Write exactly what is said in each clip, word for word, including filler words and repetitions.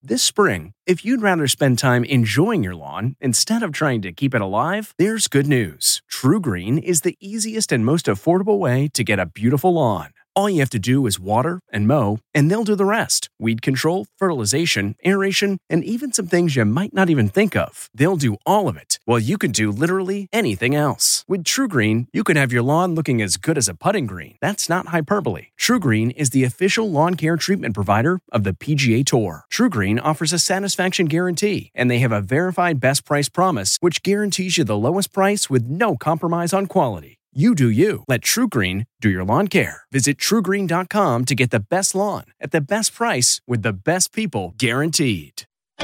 This spring, if you'd rather spend time enjoying your lawn instead of trying to keep it alive, there's good news. TruGreen is the easiest and most affordable way to get a beautiful lawn. All you have to do is water and mow, and they'll do the rest. Weed control, fertilization, aeration, and even some things you might not even think of. They'll do all of it, while you can do literally anything else. With TruGreen, you can have your lawn looking as good as a putting green. That's not hyperbole. TruGreen is the official lawn care treatment provider of the P G A Tour. TruGreen offers a satisfaction guarantee, and they have a verified best price promise, which guarantees you the lowest price with no compromise on quality. You do you. Let TruGreen do your lawn care. Visit True Green dot com to get the best lawn at the best price with the best people guaranteed.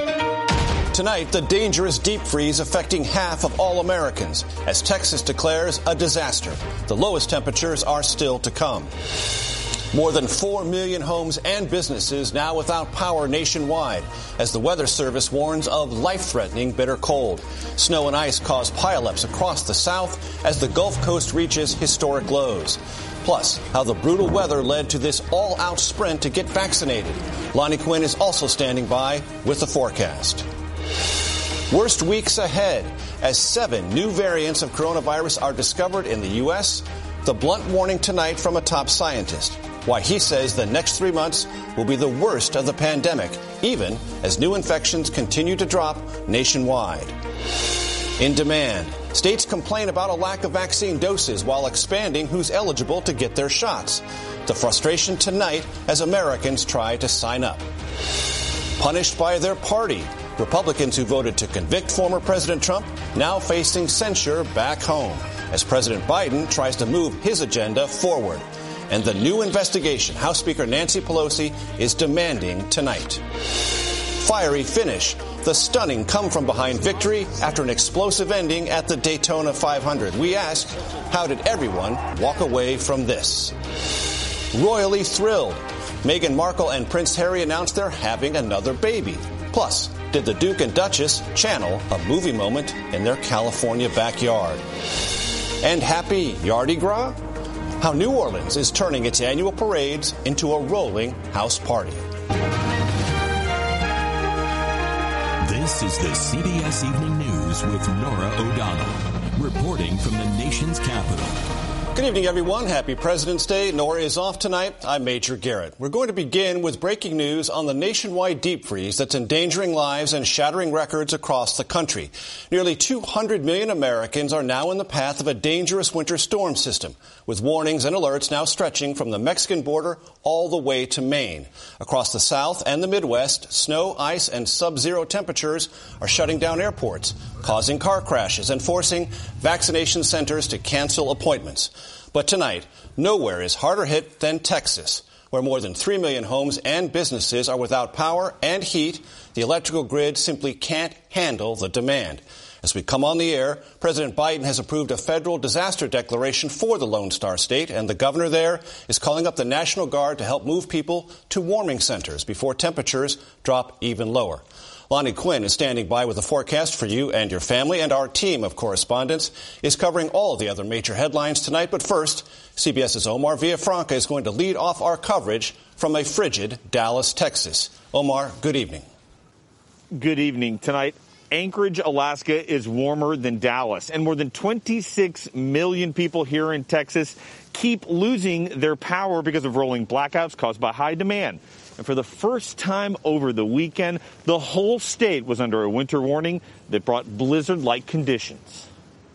Tonight, the dangerous deep freeze affecting half of all Americans as Texas declares a disaster. The lowest temperatures are still to come. More than four million homes and businesses now without power nationwide as the Weather Service warns of life-threatening bitter cold. Snow and ice cause pileups across the South as the Gulf Coast reaches historic lows. Plus, how the brutal weather led to this all-out sprint to get vaccinated. Lonnie Quinn is also standing by with the forecast. Worst weeks ahead as seven new variants of coronavirus are discovered in the U S. The blunt warning tonight from a top scientist. Why he says the next three months will be the worst of the pandemic, even as new infections continue to drop nationwide. In demand, states complain about a lack of vaccine doses while expanding who's eligible to get their shots. The frustration tonight as Americans try to sign up. Punished by their party, Republicans who voted to convict former President Trump now facing censure back home as President Biden tries to move his agenda forward. And the new investigation House Speaker Nancy Pelosi is demanding tonight. Fiery finish, the stunning come-from-behind victory after an explosive ending at the Daytona five hundred. We ask, how did everyone walk away from this? Royally thrilled, Meghan Markle and Prince Harry announced they're having another baby. Plus, did the Duke and Duchess channel a movie moment in their California backyard? And happy Yardy Gras? How New Orleans is turning its annual parades into a rolling house party. This is the C B S Evening News with Norah O'Donnell, reporting from the nation's capital. Good evening, everyone. Happy President's Day. Nora is off tonight. I'm Major Garrett. We're going to begin with breaking news on the nationwide deep freeze that's endangering lives and shattering records across the country. Nearly two hundred million Americans are now in the path of a dangerous winter storm system, with warnings and alerts now stretching from the Mexican border all the way to Maine. Across the South and the Midwest, snow, ice, and sub-zero temperatures are shutting down airports, causing car crashes and forcing vaccination centers to cancel appointments. But tonight, nowhere is harder hit than Texas, where more than three million homes and businesses are without power and heat. The electrical grid simply can't handle the demand. As we come on the air, President Biden has approved a federal disaster declaration for the Lone Star State, and the governor there is calling up the National Guard to help move people to warming centers before temperatures drop even lower. Lonnie Quinn is standing by with a forecast for you and your family, and our team of correspondents is covering all the other major headlines tonight. But first, CBS's Omar Villafranca is going to lead off our coverage from a frigid Dallas, Texas. Omar, good evening. Good evening. Tonight, Anchorage, Alaska is warmer than Dallas, and more than twenty-six million people here in Texas keep losing their power because of rolling blackouts caused by high demand. And for the first time over the weekend, the whole state was under a winter warning that brought blizzard-like conditions.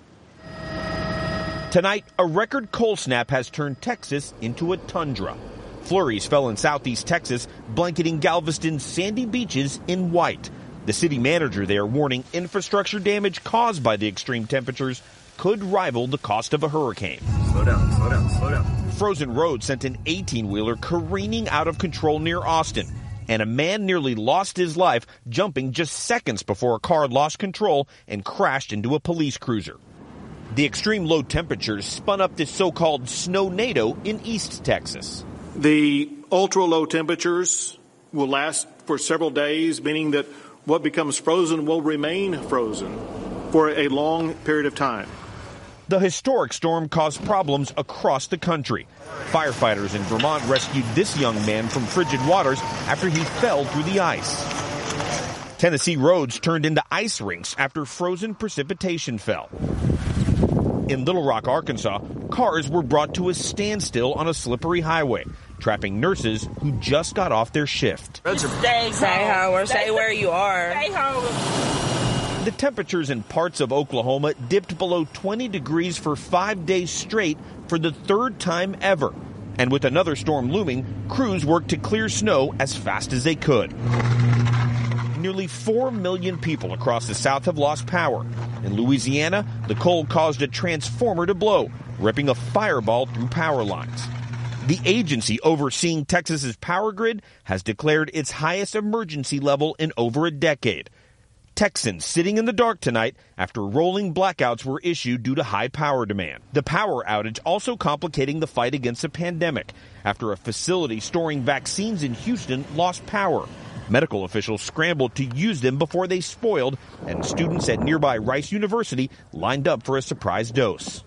Tonight, a record cold snap has turned Texas into a tundra. Flurries fell in southeast Texas, blanketing Galveston's sandy beaches in white. The city manager there warning infrastructure damage caused by the extreme temperatures could rival the cost of a hurricane. Slow down, slow down, slow down. Frozen roads sent an eighteen-wheeler careening out of control near Austin, and a man nearly lost his life jumping just seconds before a car lost control and crashed into a police cruiser. The extreme low temperatures spun up this so-called snow-nado in East Texas. The ultra-low temperatures will last for several days, meaning that what becomes frozen will remain frozen for a long period of time. The historic storm caused problems across the country. Firefighters in Vermont rescued this young man from frigid waters after he fell through the ice. Tennessee roads turned into ice rinks after frozen precipitation fell. In Little Rock, Arkansas, cars were brought to a standstill on a slippery highway, trapping nurses who just got off their shift. Stay, stay home or stay where you are. Stay home. The temperatures in parts of Oklahoma dipped below twenty degrees for five days straight for the third time ever. And with another storm looming, crews worked to clear snow as fast as they could. Nearly four million people across the South have lost power. In Louisiana, the cold caused a transformer to blow, ripping a fireball through power lines. The agency overseeing Texas's power grid has declared its highest emergency level in over a decade. Texans sitting in the dark tonight after rolling blackouts were issued due to high power demand. The power outage also complicating the fight against the pandemic after a facility storing vaccines in Houston lost power. Medical officials scrambled to use them before they spoiled, and students at nearby Rice University lined up for a surprise dose.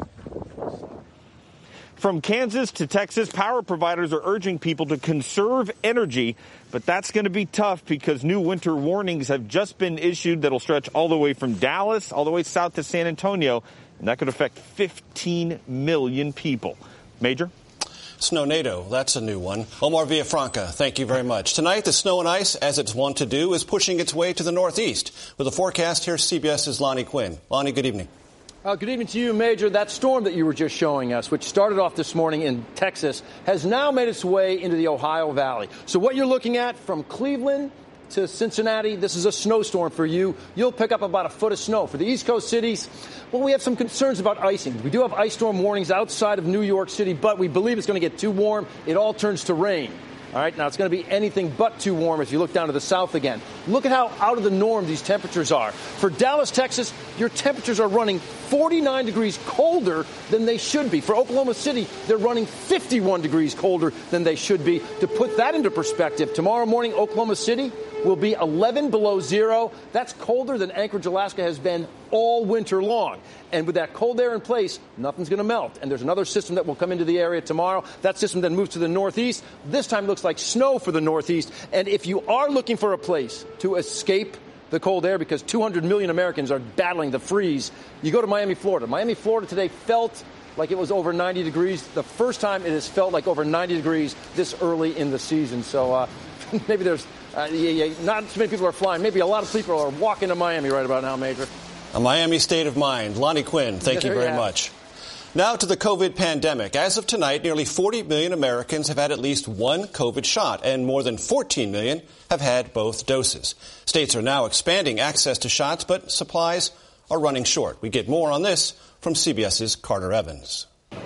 From Kansas to Texas, power providers are urging people to conserve energy, but that's going to be tough because new winter warnings have just been issued that'll stretch all the way from Dallas all the way south to San Antonio, and that could affect fifteen million people. Major? Snownado, that's a new one. Omar Villafranca, thank you very much. Tonight, the snow and ice, as it's wont to do, is pushing its way to the northeast. With a forecast, here's CBS's Lonnie Quinn. Lonnie, good evening. Uh, good evening to you, Major. That storm that you were just showing us, which started off this morning in Texas, has now made its way into the Ohio Valley. So what you're looking at from Cleveland to Cincinnati, this is a snowstorm for you. You'll pick up about a foot of snow. For the East Coast cities, well, we have some concerns about icing. We do have ice storm warnings outside of New York City, but we believe it's going to get too warm. It all turns to rain. All right, now it's going to be anything but too warm if you look down to the south again. Look at how out of the norm these temperatures are. For Dallas, Texas, your temperatures are running forty-nine degrees colder than they should be. For Oklahoma City, they're running fifty-one degrees colder than they should be. To put that into perspective, tomorrow morning, Oklahoma City will be eleven below zero. That's colder than Anchorage, Alaska has been all winter long. And with that cold air in place, nothing's going to melt. And there's another system that will come into the area tomorrow. That system then moves to the northeast. This time looks like snow for the northeast. And if you are looking for a place to escape the cold air, because two hundred million Americans are battling the freeze, you go to Miami, Florida. Miami, Florida today felt like it was over ninety degrees. The first time it has felt like over ninety degrees this early in the season. So uh, maybe there's uh, yeah, yeah, not too many people are flying. Maybe a lot of people are walking to Miami right about now, Major. A Miami state of mind. Lonnie Quinn, thank you very yeah. much. Now to the COVID pandemic. As of tonight, nearly forty million Americans have had at least one COVID shot, and more than fourteen million have had both doses. States are now expanding access to shots, but supplies are running short. We get more on this from CBS's Carter Evans.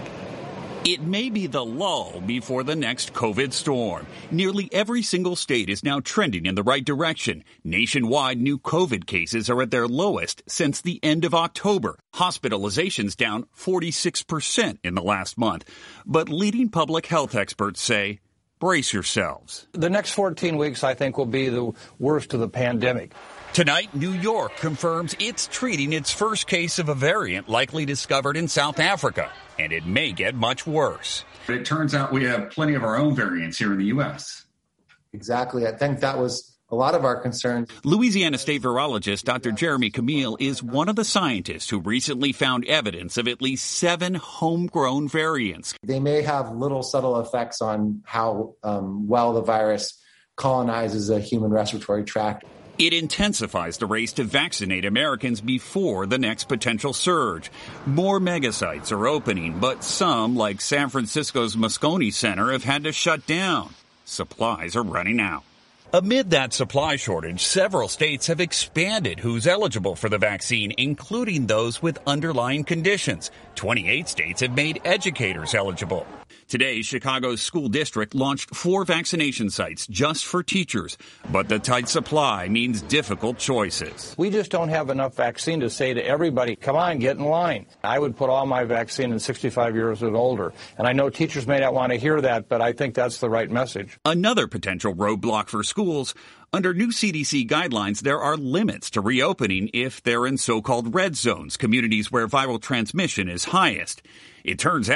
It may be the lull before the next COVID storm. Nearly every single state is now trending in the right direction. Nationwide, new COVID cases are at their lowest since the end of October. Hospitalizations down forty-six percent in the last month. But leading public health experts say, brace yourselves. The next fourteen weeks, I think, will be the worst of the pandemic. Tonight, New York confirms it's treating its first case of a variant likely discovered in South Africa, and it may get much worse. It turns out we have plenty of our own variants here in the U S. Exactly. I think that was a lot of our concerns. Louisiana State virologist Doctor Jeremy Camille is one of the scientists who recently found evidence of at least seven homegrown variants. They may have little subtle effects on how um, well the virus colonizes a human respiratory tract. It intensifies the race to vaccinate Americans before the next potential surge. More megasites are opening, but some, like San Francisco's Moscone Center, have had to shut down. Supplies are running out. Amid that supply shortage, several states have expanded who's eligible for the vaccine, including those with underlying conditions. twenty-eight states have made educators eligible. Today, Chicago's school district launched four vaccination sites just for teachers, but the tight supply means difficult choices. We just don't have enough vaccine to say to everybody, come on, get in line. I would put all my vaccine in sixty-five years and older. And I know teachers may not want to hear that, but I think that's the right message. Another potential roadblock for schools. Under new C D C guidelines, there are limits to reopening if they're in so-called red zones, communities where viral transmission is highest. It turns out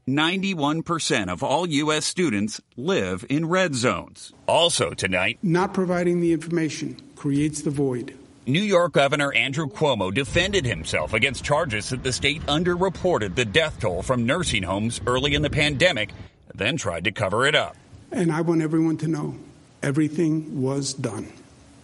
ninety-one percent of all U S students live in red zones. Also tonight, not providing the information creates the void. New York Governor Andrew Cuomo defended himself against charges that the state underreported the death toll from nursing homes early in the pandemic, then tried to cover it up. And I want everyone to know everything was done.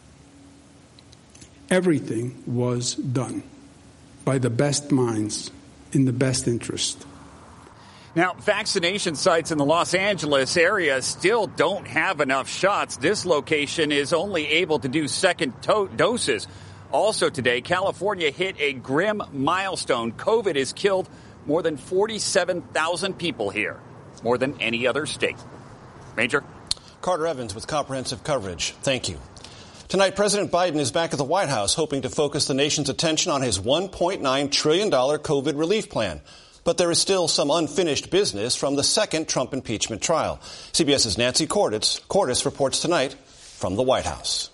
Everything was done by the best minds in the best interest. Now, vaccination sites in the Los Angeles area still don't have enough shots. This location is only able to do second to- doses. Also today, California hit a grim milestone. COVID has killed more than forty-seven thousand people here, more than any other state. Major? Carter Evans with comprehensive coverage. Thank you. Tonight, President Biden is back at the White House, hoping to focus the nation's attention on his one point nine trillion dollars COVID relief plan. But there is still some unfinished business from the second Trump impeachment trial. CBS's Nancy Cordes, Cordes reports tonight from the White House.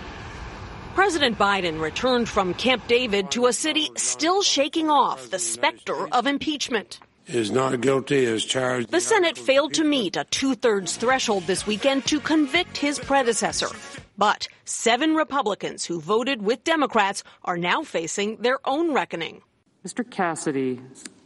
President Biden returned from Camp David to a city still shaking off the specter of impeachment. Is not guilty as charged. The Senate failed to meet a two-thirds threshold this weekend to convict his predecessor. But seven Republicans who voted with Democrats are now facing their own reckoning. Mister Cassidy,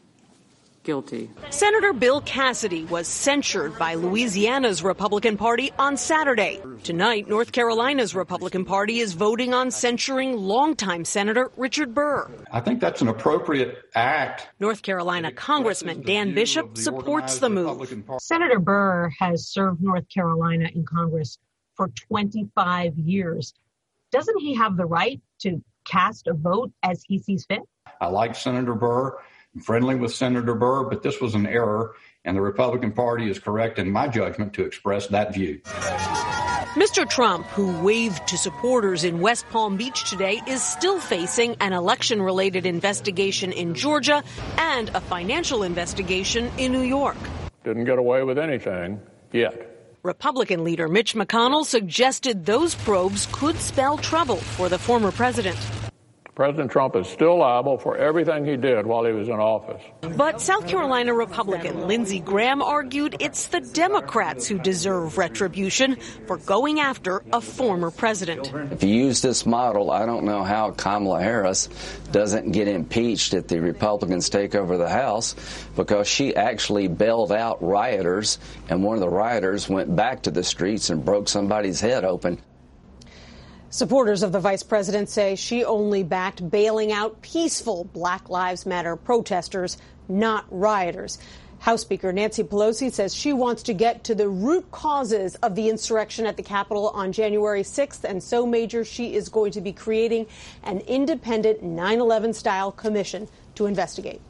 guilty. Senator Bill Cassidy was censured by Louisiana's Republican Party on Saturday. Tonight, North Carolina's Republican Party is voting on censuring longtime Senator Richard Burr. I think that's an appropriate act. North Carolina Congressman Dan Bishop supports the move. Senator Burr has served North Carolina in Congress for twenty-five years. Doesn't he have the right to cast a vote as he sees fit? I like Senator Burr. I'm friendly with Senator Burr, but this was an error, and the Republican Party is correct in my judgment to express that view. Mister Trump, who waved to supporters in West Palm Beach today, is still facing an election-related investigation in Georgia and a financial investigation in New York. Didn't get away with anything yet. Republican leader Mitch McConnell suggested those probes could spell trouble for the former president. President Trump is still liable for everything he did while he was in office. But South Carolina Republican Lindsey Graham argued it's the Democrats who deserve retribution for going after a former president. If you use this model, I don't know how Kamala Harris doesn't get impeached if the Republicans take over the House, because she actually bailed out rioters, and one of the rioters went back to the streets and broke somebody's head open. Supporters of the vice president say she only backed bailing out peaceful Black Lives Matter protesters, not rioters. House Speaker Nancy Pelosi says she wants to get to the root causes of the insurrection at the Capitol on January sixth, and so, Major, she is going to be creating an independent nine eleven style commission to investigate.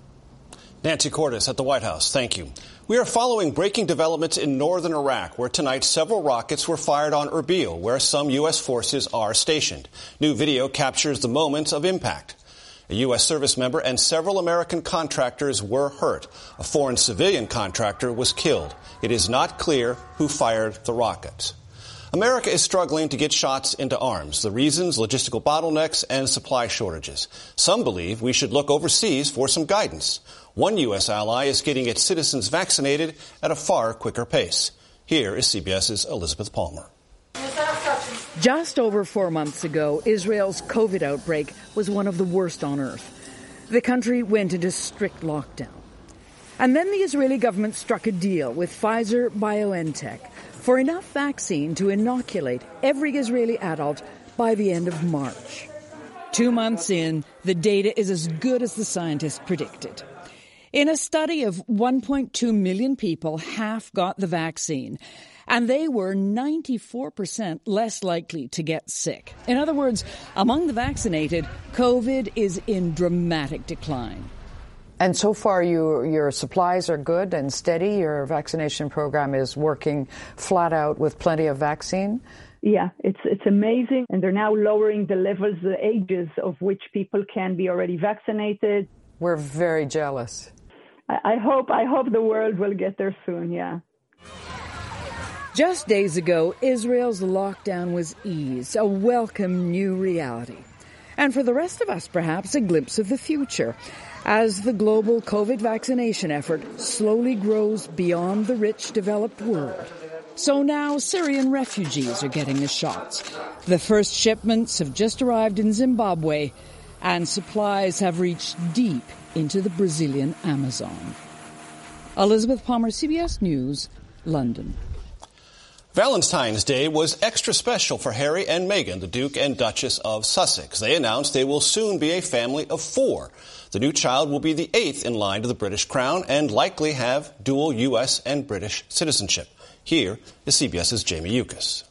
Nancy Cordes at the White House. Thank you. We are following breaking developments in northern Iraq, where tonight several rockets were fired on Erbil, where some U S forces are stationed. New video captures the moments of impact. A U S service member and several American contractors were hurt. A foreign civilian contractor was killed. It is not clear who fired the rockets. America is struggling to get shots into arms. The reasons: logistical bottlenecks and supply shortages. Some believe we should look overseas for some guidance. One U S ally is getting its citizens vaccinated at a far quicker pace. Here is CBS's Elizabeth Palmer. Just over four months ago, Israel's COVID outbreak was one of the worst on earth. The country went into strict lockdown. And then the Israeli government struck a deal with Pfizer-BioNTech for enough vaccine to inoculate every Israeli adult by the end of March. Two months in, the data is as good as the scientists predicted. In a study of one point two million people, half got the vaccine, and they were ninety-four percent less likely to get sick. In other words, among the vaccinated, COVID is in dramatic decline. And so far, you, your supplies are good and steady. Your vaccination program is working flat out with plenty of vaccine. Yeah, it's it's amazing. And they're now lowering the levels, the ages of which people can be already vaccinated. We're very jealous. I, I hope I hope the world will get there soon, yeah. Just days ago, Israel's lockdown was eased, a welcome new reality. And for the rest of us, perhaps a glimpse of the future, as the global COVID vaccination effort slowly grows beyond the rich developed world. So now Syrian refugees are getting the shots. The first shipments have just arrived in Zimbabwe, and supplies have reached deep into the Brazilian Amazon. Elizabeth Palmer, C B S News, London. Valentine's Day was extra special for Harry and Meghan, the Duke and Duchess of Sussex. They announced they will soon be a family of four. The new child will be the eighth in line to the British crown and likely have dual U S and British citizenship. Here is CBS's Jamie Yuccas.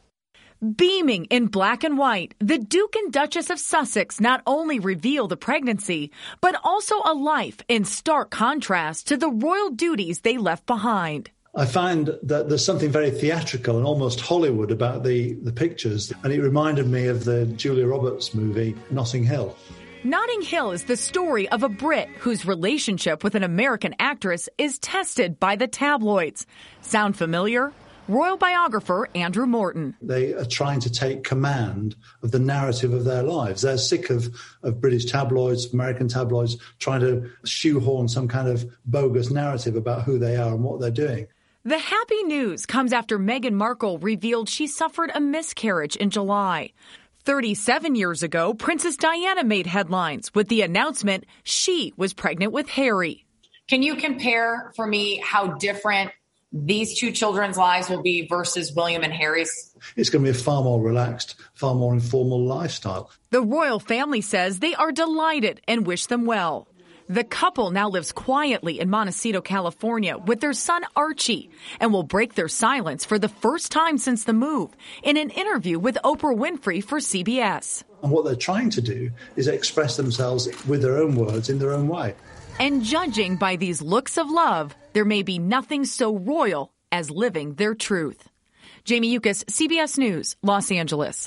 Beaming in black and white, the Duke and Duchess of Sussex not only reveal the pregnancy, but also a life in stark contrast to the royal duties they left behind. I find that there's something very theatrical and almost Hollywood about the, the pictures, and it reminded me of the Julia Roberts movie, Notting Hill. Notting Hill is the story of a Brit whose relationship with an American actress is tested by the tabloids. Sound familiar? Royal biographer Andrew Morton. They are trying to take command of the narrative of their lives. They're sick of, of British tabloids, American tabloids, trying to shoehorn some kind of bogus narrative about who they are and what they're doing. The happy news comes after Meghan Markle revealed she suffered a miscarriage in July. thirty-seven years ago, Princess Diana made headlines with the announcement she was pregnant with Harry. Can you compare for me how different these two children's lives will be versus William and Harry's? It's going to be a far more relaxed, far more informal lifestyle. The royal family says they are delighted and wish them well. The couple now lives quietly in Montecito, California, with their son Archie, and will break their silence for the first time since the move in an interview with Oprah Winfrey for C B S. And what they're trying to do is express themselves with their own words in their own way. And judging by these looks of love, there may be nothing so royal as living their truth. Jamie Yuccas, C B S News, Los Angeles.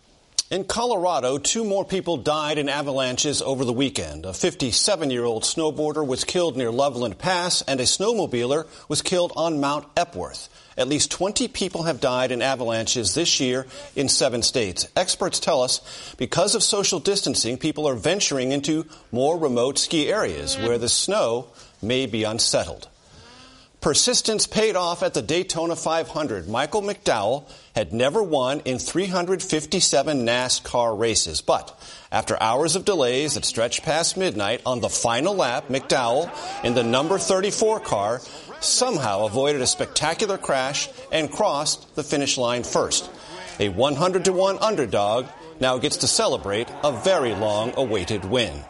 In Colorado, two more people died in avalanches over the weekend. A fifty-seven-year-old snowboarder was killed near Loveland Pass, and a snowmobiler was killed on Mount Epworth. At least twenty people have died in avalanches this year in seven states. Experts tell us because of social distancing, people are venturing into more remote ski areas where the snow may be unsettled. Persistence paid off at the Daytona five hundred. Michael McDowell had never won in three hundred fifty-seven NASCAR races. But after hours of delays that stretched past midnight on the final lap, McDowell, in the number thirty-four car, somehow avoided a spectacular crash and crossed the finish line first. A one hundred to one underdog now gets to celebrate a very long-awaited win.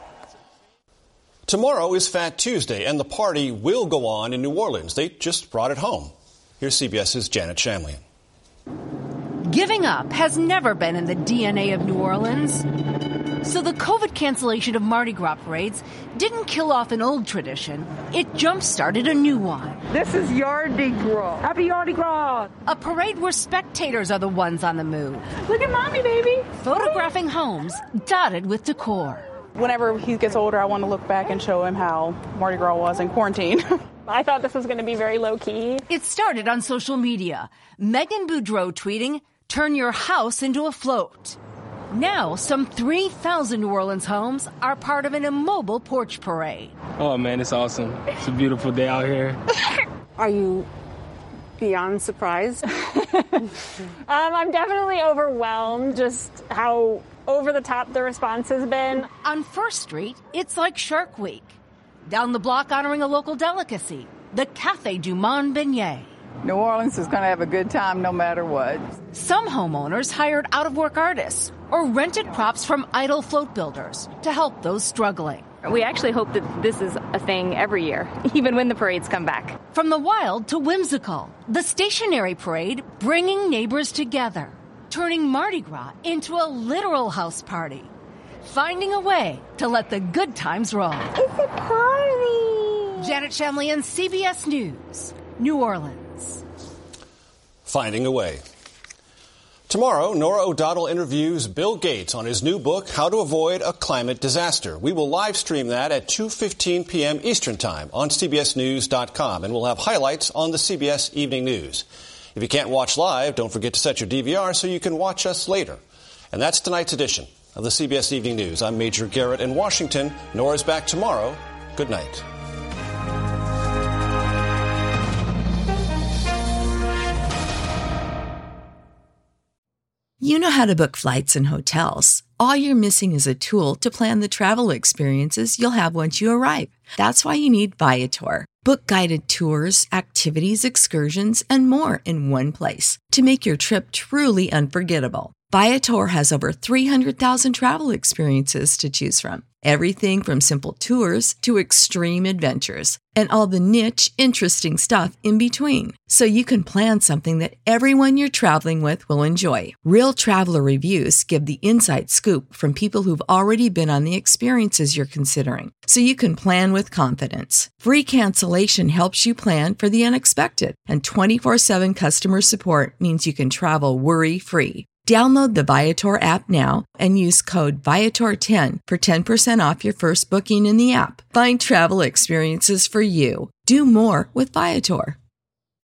Tomorrow is Fat Tuesday, and the party will go on in New Orleans. They just brought it home. Here's CBS's Janet Shamlian. Giving up has never been in the D N A of New Orleans. So the COVID cancellation of Mardi Gras parades didn't kill off an old tradition. It jump-started a new one. This is Mardi Gras. Happy Mardi Gras. A parade where spectators are the ones on the move. Look at mommy, baby. Photographing homes dotted with decor. Whenever he gets older, I want to look back and show him how Mardi Gras was in quarantine. I thought this was going to be very low-key. It started on social media. Megan Boudreau tweeting, "Turn your house into a float." Now, some three thousand New Orleans homes are part of an immobile porch parade. Oh, man, it's awesome. It's a beautiful day out here. Are you beyond surprised? um, I'm definitely overwhelmed, just how over the top the response has been. On First Street, it's like Shark Week. Down the block honoring a local delicacy, the Café du Monde Beignet. New Orleans is going to have a good time no matter what. Some homeowners hired out-of-work artists or rented props from idle float builders to help those struggling. We actually hope that this is a thing every year, even when the parades come back. From the wild to whimsical, the stationary parade bringing neighbors together, turning Mardi Gras into a literal house party, finding a way to let the good times roll. It's a party! Janet Shamlian, C B S News, New Orleans. Finding a way. Tomorrow, Norah O'Donnell interviews Bill Gates on his new book, How to Avoid a Climate Disaster. We will live stream that at two fifteen p.m. Eastern Time on C B S News dot com, and we'll have highlights on the C B S Evening News. If you can't watch live, don't forget to set your D V R so you can watch us later. And that's tonight's edition. of the C B S Evening News. I'm Major Garrett in Washington. Nora's back tomorrow. Good night. You know how to book flights and hotels. All you're missing is a tool to plan the travel experiences you'll have once you arrive. That's why you need Viator. Book guided tours, activities, excursions, and more in one place to make your trip truly unforgettable. Viator has over three hundred thousand travel experiences to choose from. Everything from simple tours to extreme adventures and all the niche, interesting stuff in between. So you can plan something that everyone you're traveling with will enjoy. Real traveler reviews give the inside scoop from people who've already been on the experiences you're considering. So you can plan with confidence. Free cancellation helps you plan for the unexpected. And twenty-four seven customer support means you can travel worry-free. Download the Viator app now and use code Viator ten for ten percent off your first booking in the app. Find travel experiences for you. Do more with Viator.